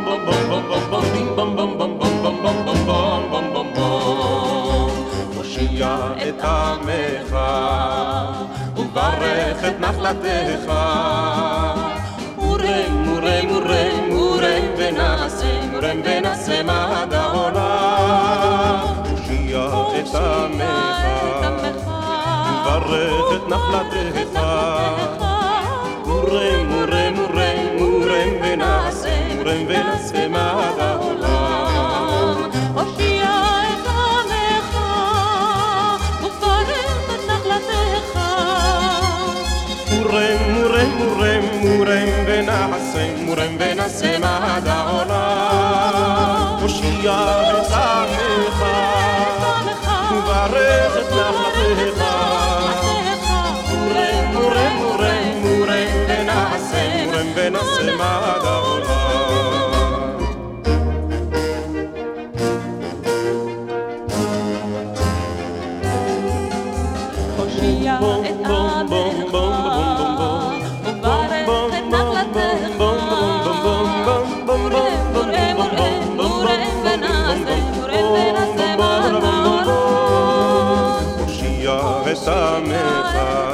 הושיע את עמך וברך את נחלתך. מורם מורם מורם מורם ונעשה מעד העולם. הושיע את עמך וברך את נחלתך. מורם מורם מורם מורם ונעשה מעד העולם. הושיע את עמך וברך את נחלתך. מורם מורם מורם מורם ונעשה מעד העולם. הושיע את עמך וברך את נחלתך. מורם מורם מורם מורם ונעשה מעד העולם. הושיע את עמך וברך את נחלתך. ונעשה מעד העולם. הושיע את עמך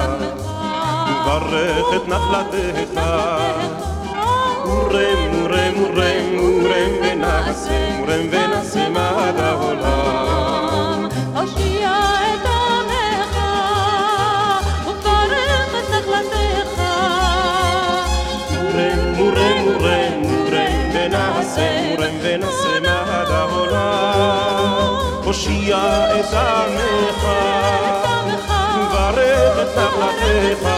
וברך את נחלתך. מורם מורם מורם מורם ונעשה מעד העולם. הושיע את עמך וברך את נחלתך. מורם מורם מורם מורם ונעשה מעד העולם. הושיע את עמך וברך את נחלתך.